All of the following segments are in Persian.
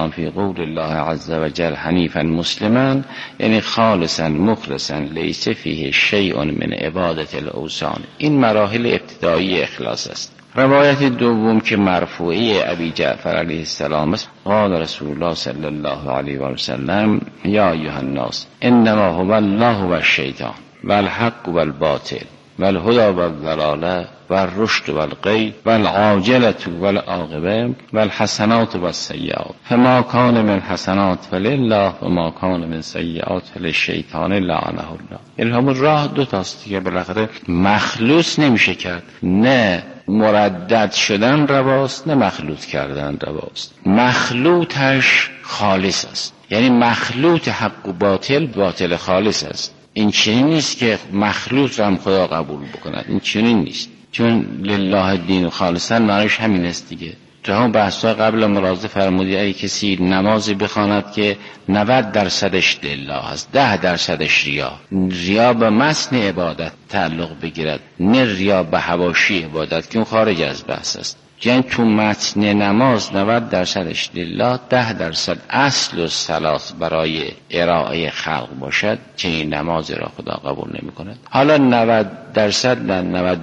الاسلام فی قول الله عز وجل حنیفا مسلما، یعنی خالصا مخلصا لیس فیه شیء من عبادت الاوثان. این مراحل ابتدایی اخلاص است. روایت دوم که مرفوعه ابی جعفر علیه السلام است، قال رسول الله صلی الله علیه و سلم یا ایها الناس انما هو الله و الشیطان و الحق و الباطل و الهدى و الضلاله و الرشد و الغی و العاجله و العاقبه و الحسنات و السیئات، فما کان من حسنات فلله و ما کان من سیئات فللشیطان لعنه الله. یعنی همون راه دو تاست که بالاخره مخلوط نمیشه کرد، نه مردد شدن رواست نه مخلوط کردن رواست. مخلوطش خالص است، یعنی مخلوط حق و باطل باطل خالص است. این چنین نیست که مخلوط رو هم خدا قبول بکند، این چنین نیست، چون لله الدین خالصا معنیش همین است دیگه. تو هم بحثا قبل ملاحظه فرمودی ای کسی نمازی بخواند که 90% لله هست، 10% ریا به متن عبادت تعلق بگیرد، نه ریا به حواشی عبادت که اون خارج از بحث است. یعنی تو متن نماز 90% لله، 10% اصل و ثلاث برای ارائه خلق باشد که این نماز را خدا قبول نمی کند. حالا 90% نه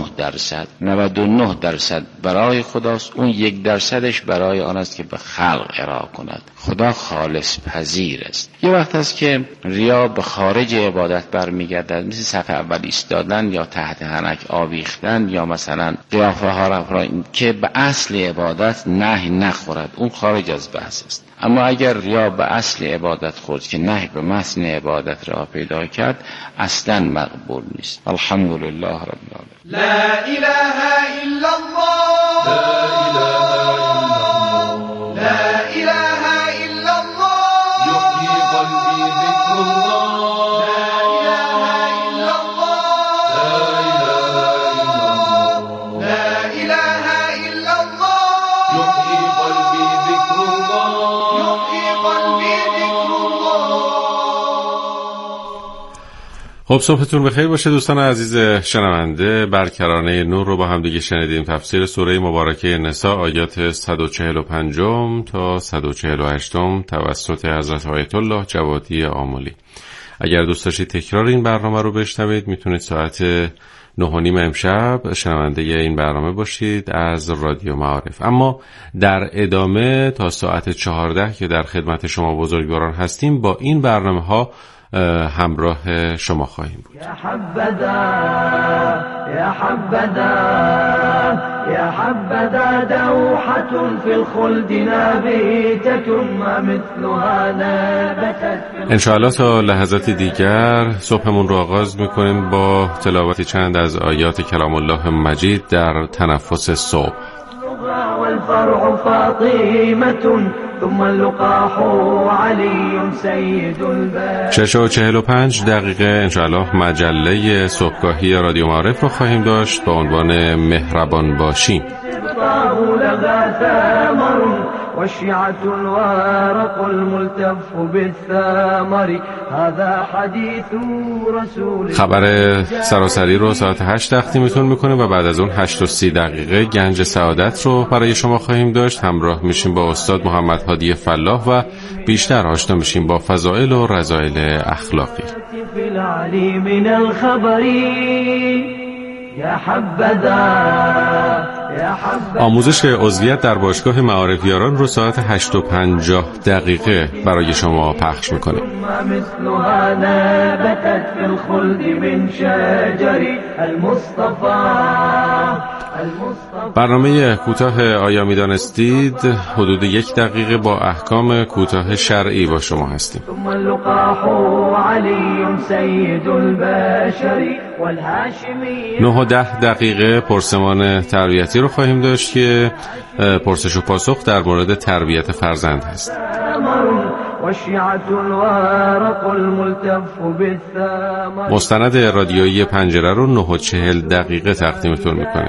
99% برای خداست، اون 1% برای آن است که به خلق ارائه کند. خدا خالص پذیر است. یه وقت است که ریا به خارج عبادت برمیگردد، مثل صف اول ایستادن یا تحت حنک آویختن یا مثلا قیافه ها را که به اصل عبادت نهی نخورد، اون خارج از بحث است. اما اگر ریا به اصل عبادت خورد که نهی به متن عبادت را پیدا کرد، اصلا مقبول نیست. الحمدلله رب العالمین. لا اله الا الله، لا اله الا الله، یحیی قلبی ذکر الله، لا اله الا الله، لا اله الا الله، یحیی قلبی ذکر الله، یحیی قلبی ذکر الله. خب صبحتون بخیر باشه دوستان عزیز شنونده. برکرانه نور رو با هم دیگه شنیدیم. تفسیر سوره مبارکه نساء آیات 145 تا 148 توسط حضرت آیت الله جوادی آملی. اگر دوست داشتید تکرار این برنامه رو بشنوید، میتونید ساعت 9:30 امشب شنونده این برنامه باشید از رادیو معارف. اما در ادامه تا ساعت 14 که در خدمت شما بزرگواران هستیم، با این برنامه ها همراه شما خواهیم بود. یا حبذا یا حبذا یا حبذا دوحة فی الخلد نابتة ما مثلها نبتت. انشاءالله تا لحظات دیگر صبحمون رو آغاز میکنیم با تلاوت چند از آیات کلام الله مجید در تنفس صبح. والفرع فاطمة ثم اللقاح علي سيد الباب. 6:45 انشاءالله مجله صبحگاهی رادیو معارف رو خواهیم داشت با عنوان مهربان باشیم. والشيعة الورق الملتف بالثمر هذا حديث رسول. خبر سراسری رو ساعت 8 تقدیمتون میکنیم و بعد از اون 8:30 گنج سعادت رو برای شما خواهیم داشت. همراه میشیم با استاد محمد هادی فلاح و بیشتر آشنا میشیم با فضائل و رذائل اخلاقی. آموزش عضویت در باشگاه معارفیاران رو ساعت 8:50 برای شما پخش میکنه. برنامه کوتاه آیا میدانستید حدود 1 دقیقه با احکام کوتاه شرعی با شما هستیم. 9:10 پرسمان تربیتی رو خواهیم داشت که پرسش و پاسخ در مورد تربیت فرزند هست. مستند رادیویی پنجره رو 9:40 تقدیمتون میکنه.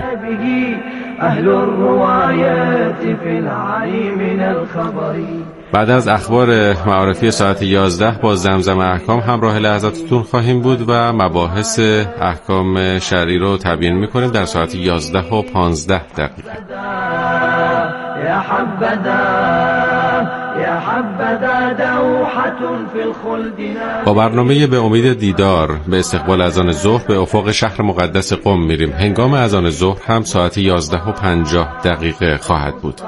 بعد از اخبار معارفی ساعت 11 با زمزم احکام همراه لحظاتتون خواهیم بود و مباحث احکام شرعی رو تبیین میکنیم در ساعت 11:15. يا حبذا يا حبذا دوحة في الخلد. با برنامه به امید دیدار به استقبال اذان ظهر به افق شهر مقدس قم میریم. هنگام اذان ظهر هم ساعت 11:50 خواهد بود.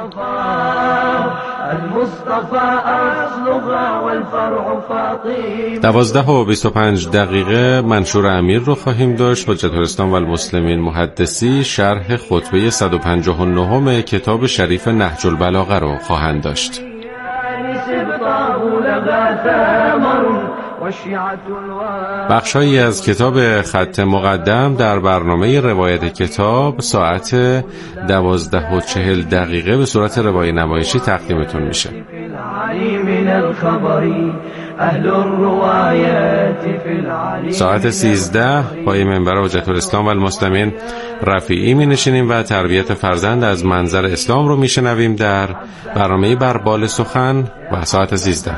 المصطفى أصلها والفرع فاطمة. 12:25 منشور امیر رو خواهیم داشت. حجت الاسلام و المسلمین محدثی شرح خطبه 159 کتاب شریف نهج البلاغه رو خواهند داشت. بخشایی از کتاب خط مقدم در برنامه روایت کتاب ساعت 12:40 به صورت روایت نمایشی تقدیمتون میشه. ساعت 13 پای منبر حجت الاسلام و المسلمین رفیعی می نشینیم و تربیت فرزند از منظر اسلام رو می شنویم در برنامه بر بال سخن و ساعت 13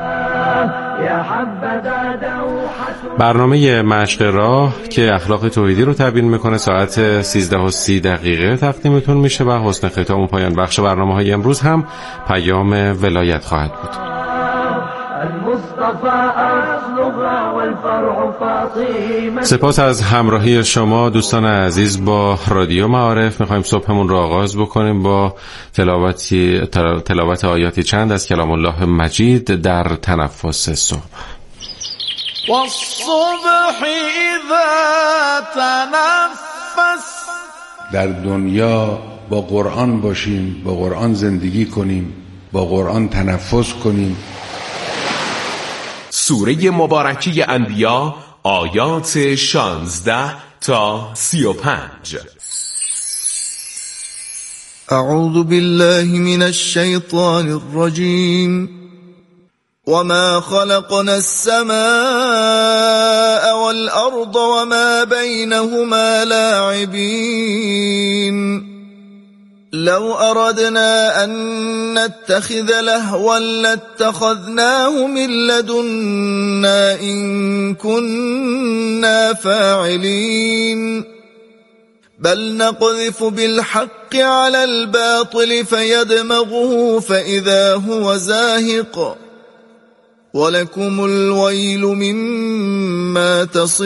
برنامه مشق راه که اخلاق توحیدی رو تبیین میکنه ساعت 13:30 تقدیمتون میشه و حسن ختام و پایان بخش برنامه‌های امروز هم پیام ولایت خواهد بود. سپاس از همراهی شما دوستان عزیز با رادیو معارف. میخوایم صبحمون رو آغاز بکنیم با تلاوت آیاتی چند از کلام الله مجید در تنفس صبح. والصبح اذا تنفس. در دنیا با قرآن باشیم، با قرآن زندگی کنیم، با قرآن تنفس کنیم. سوره مبارکه انبیا آیات 16 تا 35. اعوذ بالله من الشیطان الرجیم وما خلقنا السماء والأرض وما بينهما لاعبين لو أردنا أن نتخذ لهوا لاتخذناه من لدنا إن كنا فاعلين بل نقذف بالحق على الباطل فيدمغه فإذا هو زاهق ولكم الويل مما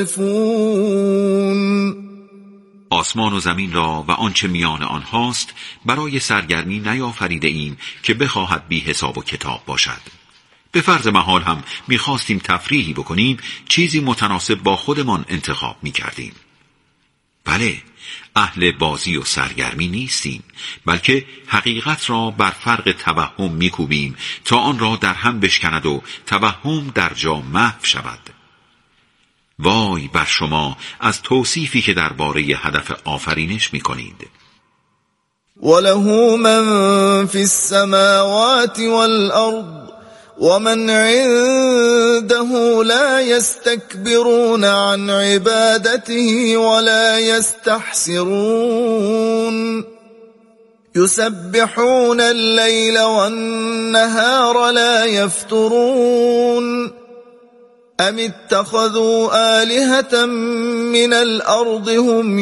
تصفون. آسمان و زمین را و آنچه میان آنهاست برای سرگرمی نیافریده ایم که بخواهد بی حساب و کتاب باشد. به فرض محال هم میخواستیم تفریحی بکنیم، چیزی متناسب با خودمان انتخاب میکردیم. بله، اهل بازی و سرگرمی نیستیم، بلکه حقیقت را بر فرق توهم میکوبیم تا آن را در هم بشکند و توهم در جا محو شود. وای بر شما از توصیفی که درباره هدف آفرینش می‌کنید. وله من فی السماوات والارض ومن عنده لا يستكبرون عن عبادته ولا يستحسرون يسبحون الليل والنهار لا يفترون ام اتخذوا آلهة من الارض هم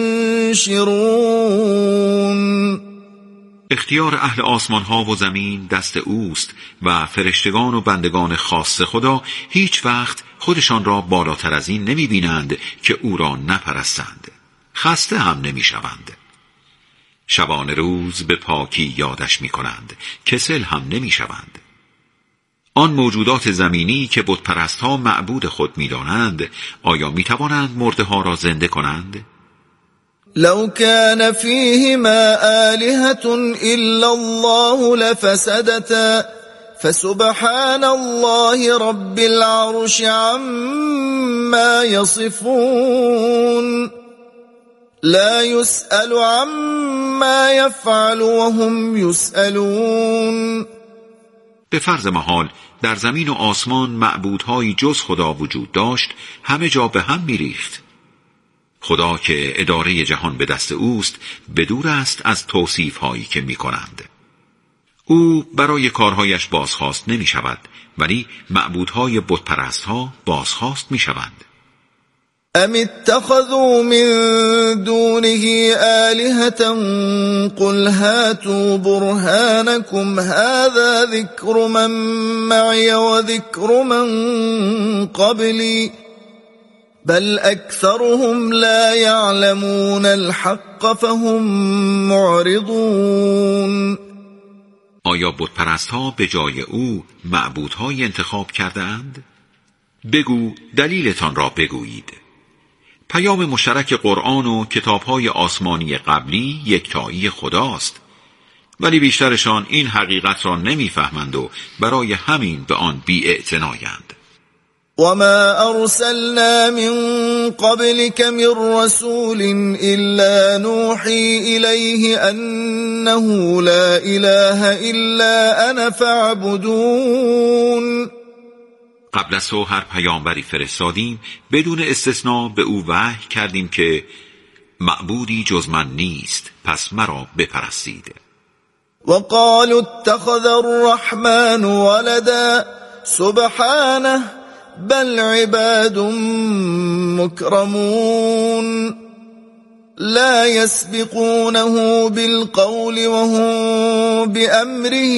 ينشرون. اختیار اهل آسمان ها و زمین دست اوست و فرشتگان و بندگان خاص خدا هیچ وقت خودشان را بالاتر از این نمی بینند که او را نپرستند. خسته هم نمی شوند. شبان روز به پاکی یادش می کنند. کسل هم نمی شوند. آن موجودات زمینی که بتپرست ها معبود خود می دانند، آیا می توانند مرده ها را زنده کنند؟ لو كان فيهما آلهة إلا الله لفسدتا فسبحان الله رب العرش عما يصفون لا يسأل عما يفعل وهم يسألون. به فرض محال در زمین و آسمان معبودهایی جز خدا وجود داشت، همه جا به هم می‌ریخت. خدا که اداره جهان به دست اوست بدور است از توصیف‌هایی که می‌کنند. او برای کارهایش بازخواست نمی‌شود، ولی معبودهای بتپرست‌ها بازخواست می‌شوند. ام اتخذوا من دونه آلهة قل هاتوا برهانكم هذا ذكر من معي وذكر من قبلي بل أكثرهم لا يعلمون الحق فهم معرضون. آیا بتپرست‌ها به جای او معبودهای انتخاب کرده‌اند؟ بگو دلیلتان را بگویید. پیام مشترک قرآن و کتاب‌های آسمانی قبلی یکتایی خداست، ولی بیشترشان این حقیقت را نمی‌فهمند و برای همین به آن بی‌اعتنایند. وما أرسلنا من قبلك من رسول إلا نوحي إليه أنه لا إله إلا أنا فاعبدون. قبل از تو هر پیامبری فرستادیم بدون استثناء به او وحی کردیم که معبودی جز من نیست، پس مرا بپرستید. وقالوا اتخذ الرحمن ولدا سبحانه بل عباد مكرمون لا يسبقونه بالقول وهم بأمره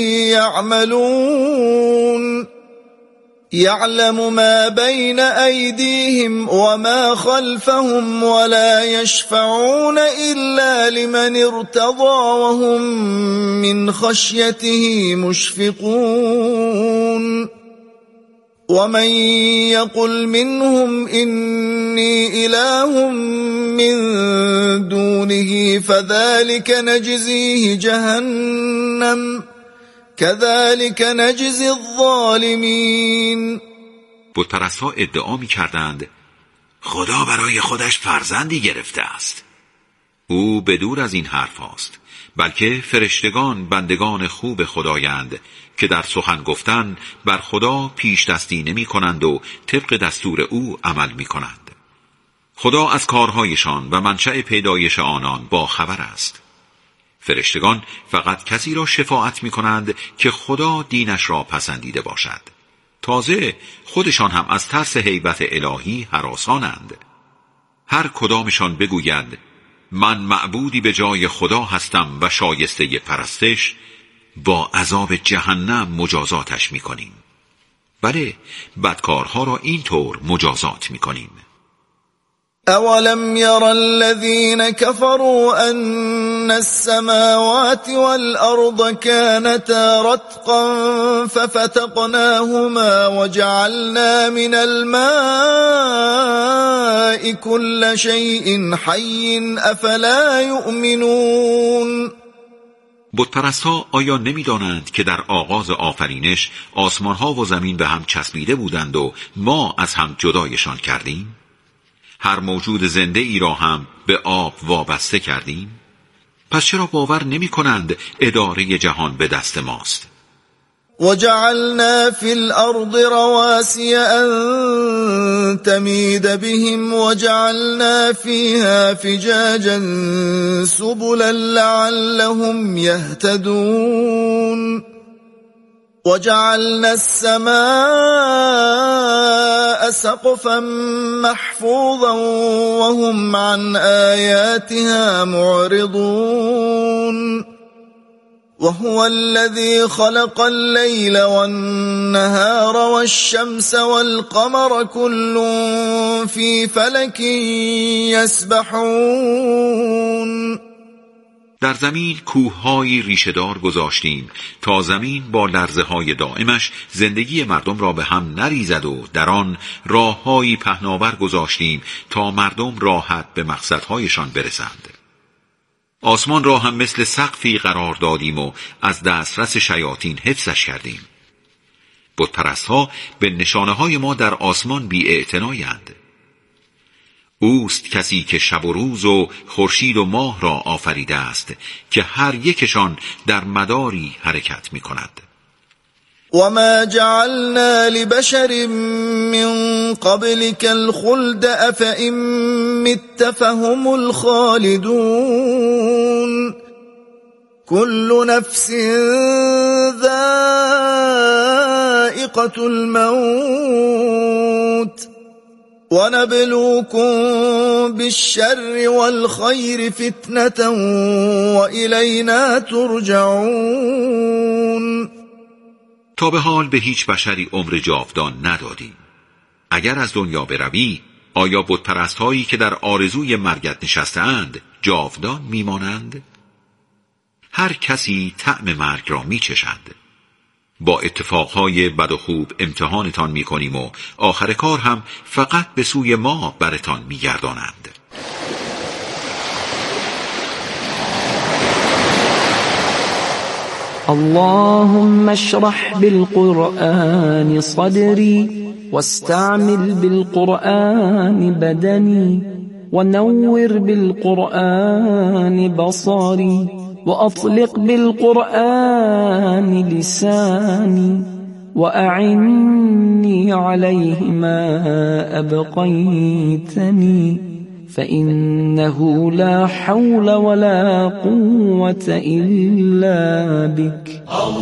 يعملون يعلم ما بين أيديهم وما خلفهم ولا يشفعون إلا لمن ارتضى وهم من خشيته مشفقون ومن يقل منهم إني إله من دونه فذلك نجزيه جهنم كذلك نجزي الظالمین. بتپرست‌ها ادعا می‌کردند خدا برای خودش فرزندی گرفته است. او بدور از این حرف است، بلکه فرشتگان بندگان خوب خدایند که در سخن گفتن بر خدا پیش دستی نمی کنند و طبق دستور او عمل می کنند. خدا از کارهایشان و منشأ پیدایش آنان با خبر است. فرشتگان فقط کسی را شفاعت می کنند که خدا دینش را پسندیده باشد. تازه خودشان هم از ترس هیبت الهی هراسانند. هر کدامشان بگوید من معبودی به جای خدا هستم و شایسته پرستش، با عذاب جهنم مجازاتش میکنیم. بله، بدکارها را اینطور مجازات میکنیم. اولم ير الذين كفروا أن السماوات والأرض كانتا رتقا ففتقناهما وجعلنا من الماء كل شيء حي أفلا يؤمنون. بتپرست‌ها آیا نمی‌دانند که در آغاز آفرینش آسمان‌ها و زمین به هم چسبیده بودند و ما از هم جدایشان کردیم؟ هر موجود زنده ای را هم به آب وابسته کردیم؟ پس چرا باور نمی کنند اداره جهان به دست ماست؟ وجعلنا في الأرض رواسي أن تميد بهم وجعلنا فيها فجاجا سبلا لعلهم يهتدون وجعلنا السماء سقفا محفوظا وهم عن آياتها معرضون وهو الذي خلق الليل والنهار والشمس والقمر كل في فلك يسبحون. در زمین کوه‌هایی ریشه‌دار گذاشتیم تا زمین با لرزه‌های دائمش زندگی مردم را به هم نریزد و در آن راه‌هایی پهناور گذاشتیم تا مردم راحت به مقصدهایشان برسند. آسمان را هم مثل سقفی قرار دادیم و از دسترس شیاطین حفظش کردیم. بتپرست‌ها به نشانه‌های ما در آسمان بی‌اعتنایند. اوست کسی که شب و روز و خورشید و ماه را آفریده است که هر یکشان در مداری حرکت می کند. وما جعلنا لبشر من قبلك الخلد أفإن مت فهم الخالدون كل نفس ذائقة الموت ونبلوكم بالشر والخير فتنة وإلینا ترجعون. تا به حال به هیچ بشری عمر جاودان ندادیم. اگر از دنیا بروی، آیا بتپرست هایی که در آرزوی مرگت نشسته‌اند جاودان میمانند؟ هر کسی طعم مرگ را میچشد. با اتفاقهای بد و خوب امتحانتان میکنیم و آخر کار هم فقط به سوی ما برتان میگردانند. اللهم اشرح بالقرآن صدري واستعمل بالقرآن بدني ونور بالقرآن بصري وأطلق بالقرآن لساني وأعني عليه ما أبقيتني فإنه لا حول ولا قوة إلا بك.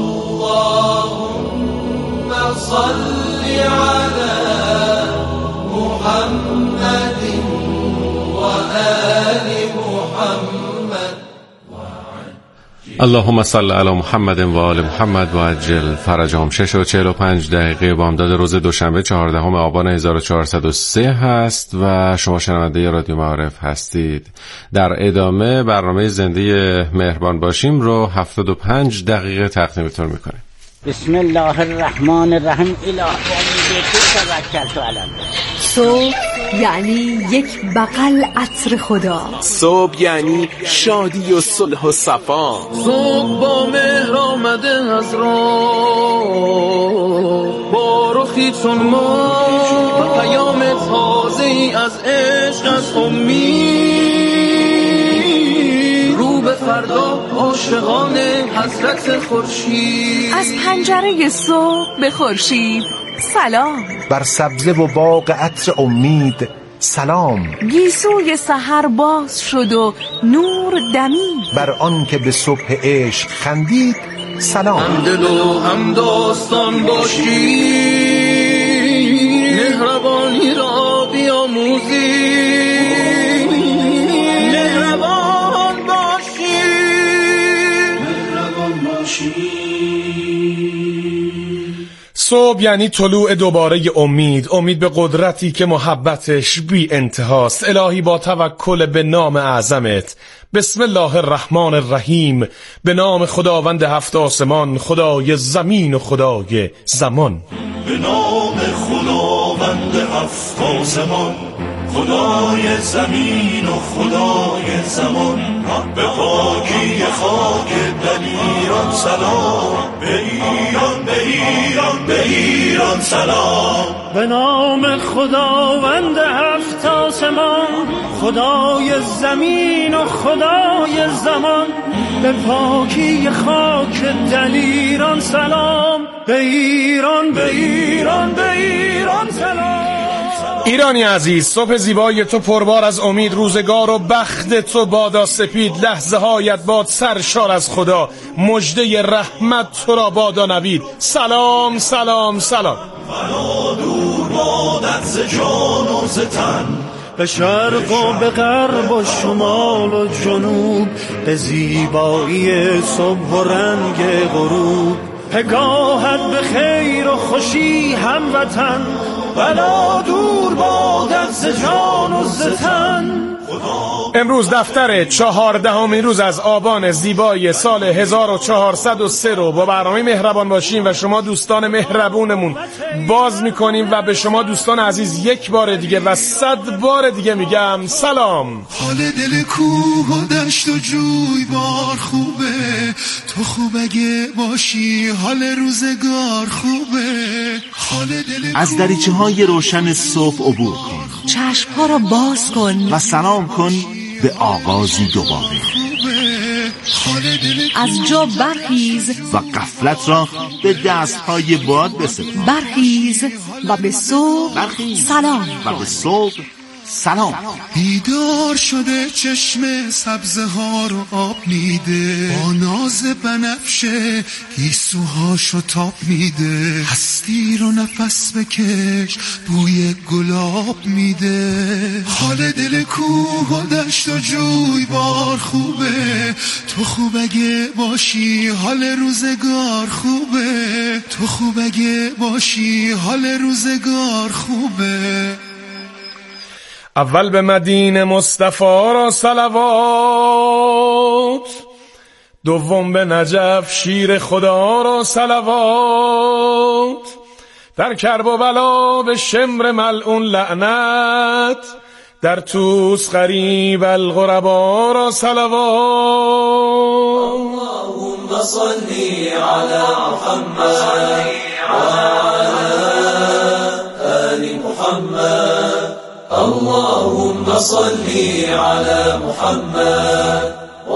اللهم صل على محمد وآل محمد. اللهم صل علی محمد و آل محمد و عجل فرجهم. 6:45 بامداد روز دوشنبه 14 آبان 1403 هست و شما شنونده رادیو معارف هستید. در ادامه برنامه زنده مهربان باشیم رو 75 دقیقه تقدیمتون میکنیم. بسم الله الرحمن الرحیم. اله امید تو توکلت علی الله. صبح یعنی یک بغل عطر خدا. صبح یعنی شادی و صلح و صفا. صبح با مهر آمده از راه، با رخی چون ما پیام تازه ای از عشق، از امید رو به فردا عاشقان حضرت خورشید. از پنجره صبح به خورشید سلام. بر سبزه و باغ عطر امید سلام. گیسوی سحر باز شد و نور دمید. بر آن که به صبح عشق خندید سلام. هم دل و هم داستان باشی، مهربانی را بیاموزی. مهربان باشی، مهربان باشی. صبح یعنی طلوع دوباره امید به قدرتی که محبتش بی انتهاست. الهی با توکل به نام اعظمت، بسم الله الرحمن الرحیم، به نام خداوند هفت آسمان، خدای زمین و خدای زمان. به نام خداوند هفت آسمان، خدای زمین و خدای زمان. به پاکی خاک در ایران سلام، به ایران به ایران به ایران سلام. به نام خداوند هفت آسمان، خدای زمین و خدای زمان. به پاکی خاک در ایران سلام، به ایران به ایران به ایران سلام. ایرانی عزیز، صبح زیبای تو پربار از امید، روزگار و بخت تو بادا سپید. لحظه هایت باد سرشار از خدا، مژده رحمت تو را بادا نوید. سلام سلام سلام. فلا دور بادت ز جان و ز تن، به شرق و به غرب و شمال و جنوب، به زیبایی صبح و رنگ غروب. پگاهت به خیر و خوشی هموطن، بلا دور بادت ز جان و ز تن. امروز دفتر 14 روز از آبان زیبای سال 1403 رو با برنامه مهربان باشیم و شما دوستان مهربونمون باز میکنیم و به شما دوستان عزیز یک بار دیگه و 100 بار دیگه میگم سلام. حال دل کوه و دشت و جوی بار خوبه، تو خوب اگه باشی حال روزگار خوبه. حال دل از دریچه‌های روشن صبح عبور کن، چشم‌ها را باز کن و سلام کن به آغازی دوباره. از جا برخیز و غفلت را به دستهای باد بسپار. برخیز و به صبح سلام. و به صبح سلام. بیدار شده چشم سبزه ها رو آب میده، با ناز بنفشه گیسوهاشو تاب میده، هستی رو نفس بکش بوی گلاب میده، حال دل کوه و دشت و جوی بار خوبه، تو خوب اگه باشی حال روزگار خوبه، تو خوب اگه باشی حال روزگار خوبه. اول به مدینه مصطفی را صلوات، دوم به نجف شیر خدا را صلوات، در کرب و بلا به شمر ملعون لعنت، در توس غریب الغربا را صلوات. اللهم صلی علی محمد و علی آل محمد. اللهم صلی علی محمد و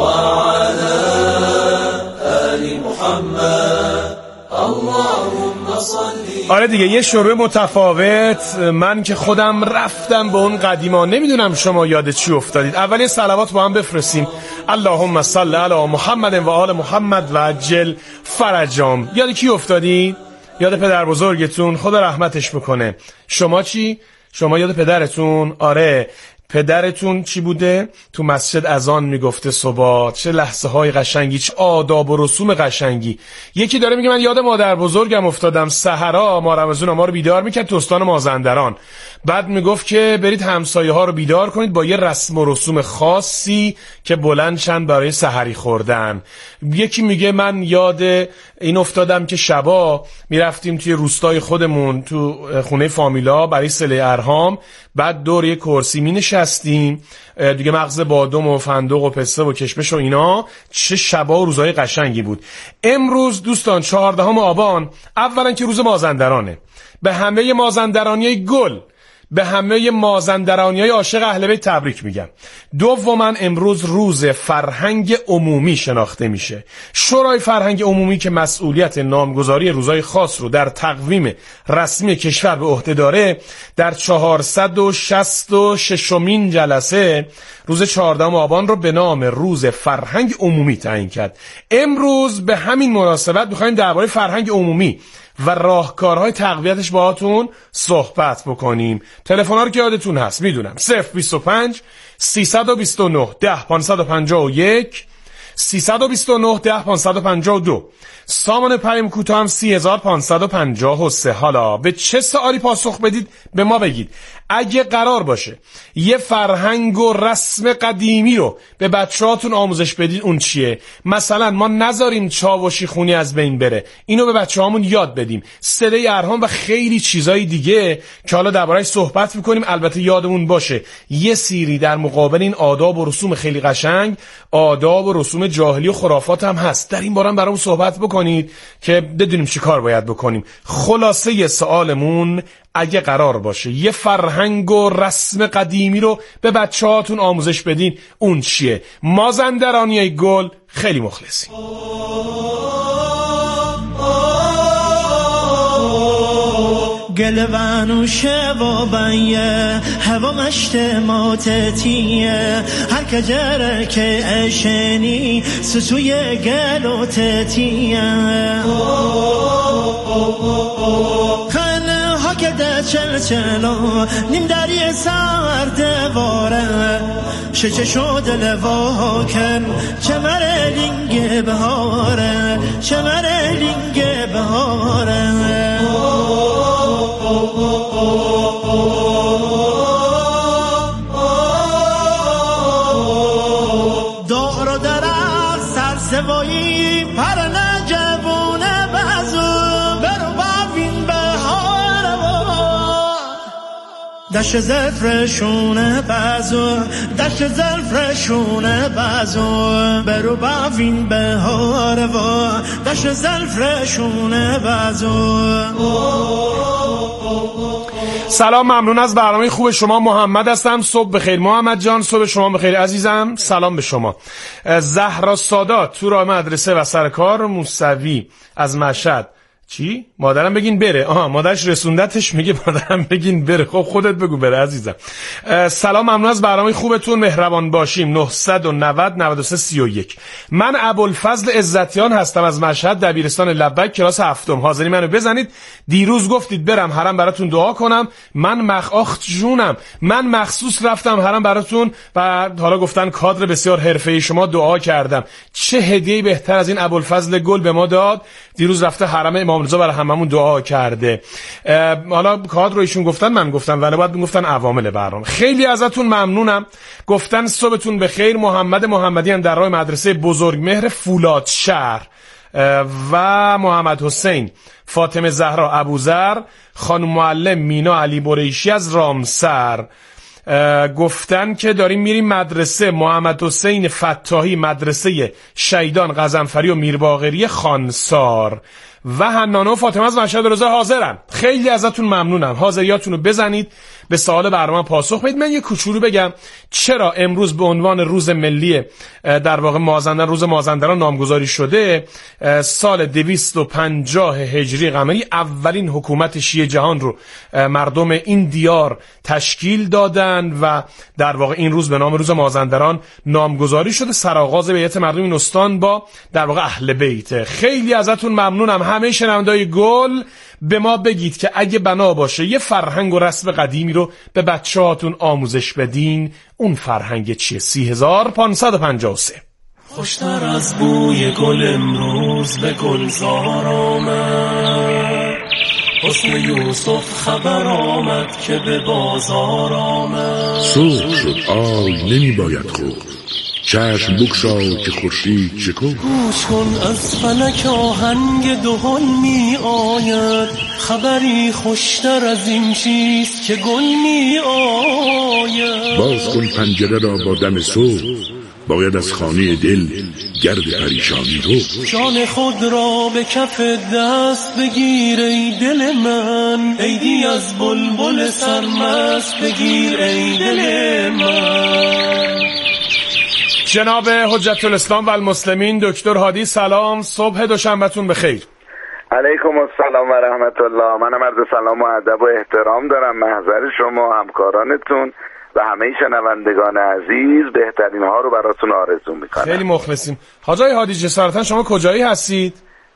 علی آل محمد. اللهم صلی. آره دیگه یه شروع متفاوت. من که خودم رفتم به اون قدیما، نمیدونم شما یاد چی افتادید. اول یه صلوات با هم بفرستیم. اللهم صل علی محمد و آل محمد و عجل فرجام. یاد کی افتادید؟ یاد پدر بزرگتون، خدا رحمتش بکنه. شما چی؟ شما یاد پدرتون؟ آره، پدرتون چی بوده؟ تو مسجد اذان میگفته صبح. چه لحظه های قشنگی، چه آداب و رسوم قشنگی. یکی داره میگه من یاد مادر بزرگم افتادم، سحرا ما رمضان ما رو بیدار میکرد تو استان مازندران. بعد میگفت که برید همسایه ها رو بیدار کنید با یه رسم و رسوم خاصی که بلند شن برای سحری خوردن. یکی میگه من یاد این افتادم که شبا میرفتیم توی روستای خودمون تو خونه فامیلا برای صله ارحام، بعد دور یه کرسی می نشستیم دیگه، مغز بادام و فندق و پسته و کشمش و اینا. چه شبا و روزهای قشنگی بود. امروز دوستان 14 آبان، اولا که روز مازندرانه. به همه مازندرانیای گل، به همه مازندرانیای عاشق اهل بیت تبریک میگم. دوما امروز روز فرهنگ عمومی شناخته میشه. شورای فرهنگ عمومی که مسئولیت نامگذاری روزهای خاص رو در تقویم رسمی کشور به عهده داره، در 466مین جلسه روز 14 آبان رو به نام روز فرهنگ عمومی تعیین کرد. امروز به همین مناسبت میخوایم درباره فرهنگ عمومی و راهکارهای تقویتش باهاتون صحبت بکنیم. تلفن‌ها رو که یادتون هست میدونم، 025 329 10 551 329 10 552. سامان پیام کوتاه هم 3553. حالا به چه سوالی پاسخ بدید به ما بگید. اگه قرار باشه یه فرهنگ و رسم قدیمی رو به بچه‌هاتون آموزش بدید، اون چیه؟ مثلا ما نذاریم چاوشی خونی از بین بره، اینو به بچه‌هامون یاد بدیم. صله ارحام و خیلی چیزای دیگه که حالا درباره‌اش صحبت می‌کنیم. البته یادمون باشه یه سیری در مقابل این آداب و رسوم خیلی قشنگ، آداب و رسوم جاهلی و خرافات هم هست. در این باره هم برامون صحبت بکنید که بدونیم چی کار باید بکنیم. خلاصه سوالمون، اگه قرار باشه یه فرهنگ و رسم قدیمی رو به بچه‌هاتون آموزش بدین، اون چیه؟ مازندرانیای گل خیلی مخلصیم. گلوانو شوابیه هوا مشت ماتتیه هر کجره که اشنی سسوی گلو تتیه خانه ها که ده چلچلو نیم دری سر دواره شچه شد لوا کن چمر لینگ بهاره چمر لینگ بهاره دار و درخت سرسوایی پر نجبونه بزو برو ببین بهار دشت زلفرشونه بزو دشت زلفرشونه بزو برو ببین بهار دشت زلفرشونه بزو. سلام، ممنون از برنامه خوب شما. محمد هستم. صبح بخیر محمد جان. صبح شما بخیر عزیزم. سلام به شما. زهرا سادات تو راه مدرسه و سرکار موسوی از مشهد چی؟ مادرم بگین بره. مادرش رسوندتش، میگه مادرم بگین بره. خب خودت بگو بره عزیزم. سلام، ممنون از برنامه خوبتون، مهربان باشیم. 990 93 31. من ابوالفضل عزتیان هستم از مشهد، دبیرستان لبک، کلاس هفتم. حاضری منو بزنید. دیروز گفتید برم حرم براتون دعا کنم. من مخصوص رفتم حرم براتون و حالا گفتن کادر بسیار حرفه‌ای شما دعا کردم. چه هدیه‌ای بهتر از این ابوالفضل گل به ما داد. دیروز رفته حرم امام رضا برای هممون دعا کرده. حالا کادر رو ایشون گفتن، من گفتم، ولی بعد میگفتن عوامل برنامه. خیلی ازتون ممنونم. گفتن صبحتون بخیر. محمد محمدیان در راه مدرسه بزرگمهر فولاد شهر و محمد حسین، فاطمه زهرا ابوذر، خانم معلم مینا علی بریشی از رامسر. گفتن که داریم میریم مدرسه محمد حسین فتاحی، مدرسه شهیدان قزنفری و میرباقری خانسار. و حنانه و فاطمه از مشهد رضا حاضرن. خیلی ازتون ممنونم. حاضریاتون رو بزنید، به سوال برنامه پاسخ بدید. من یه کوچولو بگم چرا امروز به عنوان روز ملی در واقع مازندران، روز مازندران نامگذاری شده. سال 250 هجری قمری اولین حکومت شیعه جهان رو مردم این دیار تشکیل دادن و در واقع این روز به نام روز مازندران نامگذاری شده. سرآغاز بیعت مردم این استان با در واقع اهل بیت. خیلی ازتون ممنونم. همه شنونده‌های گل به ما بگید که اگه بنا باشه یه فرهنگ و رسم قدیمی رو به بچه‌هاتون آموزش بدین، اون فرهنگ چیه؟ 3553. خوشتر از بوی گل امروز به گلزار آمد، حسن یوسف خبر آمد که به بازار آمد. صبح شد آی نمی باید خود، چشم بگشا که خورشید شکفت. گوش کن از فلک آهنگ دهل می آید، خبری خوشتر از این چیست که گل می آید. باز کن پنجره را با دم صبح، باید از خانه دل گرد پریشانی رو. جان خود را به کف دست بگیر ای دل من، عیدی از بلبل سرمست بگیر ای دل من. جناب حجت الاسلام و المسلمین دکتر هادی، سلام، صبح دوشنبهتون بخیر. علیکم السلام و رحمت الله. منم عرض سلام و ادب و احترام دارم محضر شما، همکارانتون و همه شنوندگان عزیز. بهترین ها رو براتون آرزو میکنم. خیلی مخلصیم. حاج آقای هادی، جسارتا شما کجایی هستید؟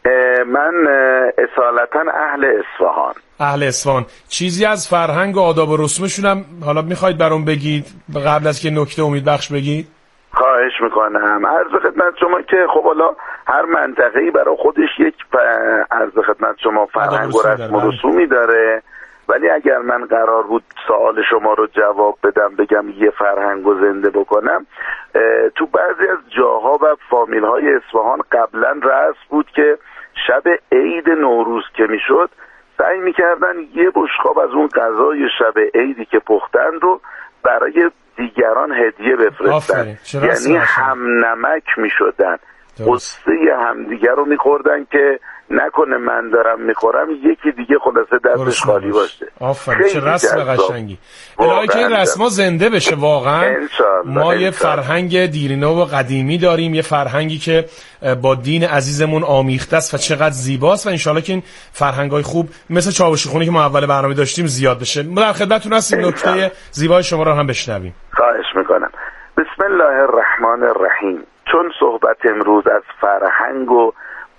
من اصالتا اهل اصفهان. اهل اصفهان. چیزی از فرهنگ و آداب و رسومشون هم حالا میخواید برام بگید قبل از که نکته امیدبخش بگید؟ خواهش میکنم. عرض خدمت شما که خب حالا هر منطقه‌ای برای خودش یک عرض خدمت شما فرهنگ و رسم و رسومی داره، ولی اگر من قرار بود سوال شما رو جواب بدم، بگم یه فرهنگ رو زنده بکنم، تو بعضی از جاها و فامیل‌های اصفهان قبلا رسم بود که شب عید نوروز که میشد سعی میکردن یه بشقاب از اون غذای شب عیدی که پختن رو برای دیگران هدیه بفرستن. یعنی هم نمک میشدن، قصه همدیگر رو میخوردن که نکنه من دارم میخورم یکی دیگه خلاصه دستش خالی باشه. آفرین، چه رسم قشنگی. الهی که این رسما زنده بشه واقعا. ما یه فرهنگ دیرینه و قدیمی داریم، یه فرهنگی که با دین عزیزمون آمیخته است و چقدر زیباست و انشالله که این فرهنگای خوب مثل چاوشی خونی که ما اول برنامه داشتیم زیاد بشه. ما در خدمتتون هستیم، نکته زیبای شما رو هم بشنویم. خواهش میکنم. بسم الله الرحمن الرحیم. چون صحبت امروز از فرهنگ و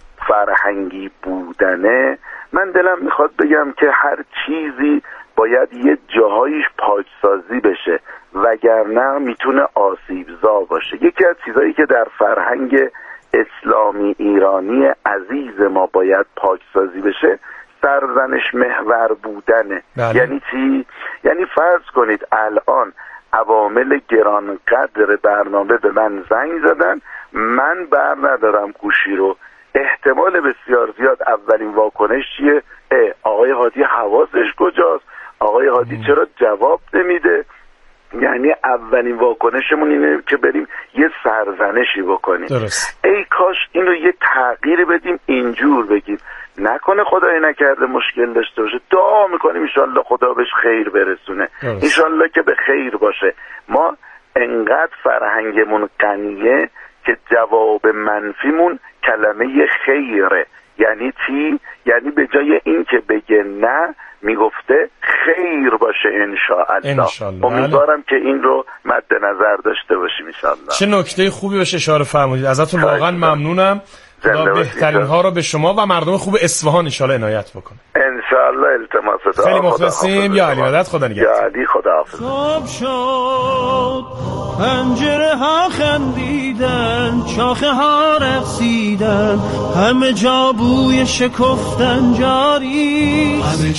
فرهنگی بودنه، من دلم میخواد بگم که هر چیزی باید یه جاهایش پاکسازی بشه، وگرنه میتونه آسیبزا باشه. یکی از چیزایی که در فرهنگ اسلامی ایرانی عزیز ما باید پاکسازی بشه سرزنش محور بودنه. یعنی چی؟ یعنی فرض کنید الان عوامل گرانقدر برنامه به من زنگ زدن، من بر ندارم گوشی رو، احتمال بسیار زیاد اولین واکنش چیه؟ آقای هادی حواسش کجاست؟ آقای هادی چرا جواب نمیده؟ یعنی اولین واکنشمون اینه که بریم یه سرزنشی بکنیم. درست. ای کاش این رو یه تغییر بدیم، اینجور بگیم، نکنه خدای نکرده مشکل داشته باشه، دعا میکنیم انشالله خدا بهش خیر برسونه، انشالله که به خیر باشه. ما انقدر فرهنگمون غنیه که جواب منفیمون کلمه خیره، یعنی چی؟ یعنی به جای این که بگه نه میگفته خیر باشه انشاءالله. امیدوارم که این رو مد نظر داشته باشیم انشاءالله. چه نکته خوبی بهش اشاره فرمودید، ازتون واقعا ممنونم. خدا بهترین ها رو به شما و مردم خوب اصفهان انشاءالله عنایت بکنه انشاءالله. التماس خیلی مخلصیم. یا علی مدد، خدا نگهدار. یا علی خداحافظ. صبح شد پنجره ها خندیدن، شاخه ها رقصیدن، همه جا بوی شکفتن جاری.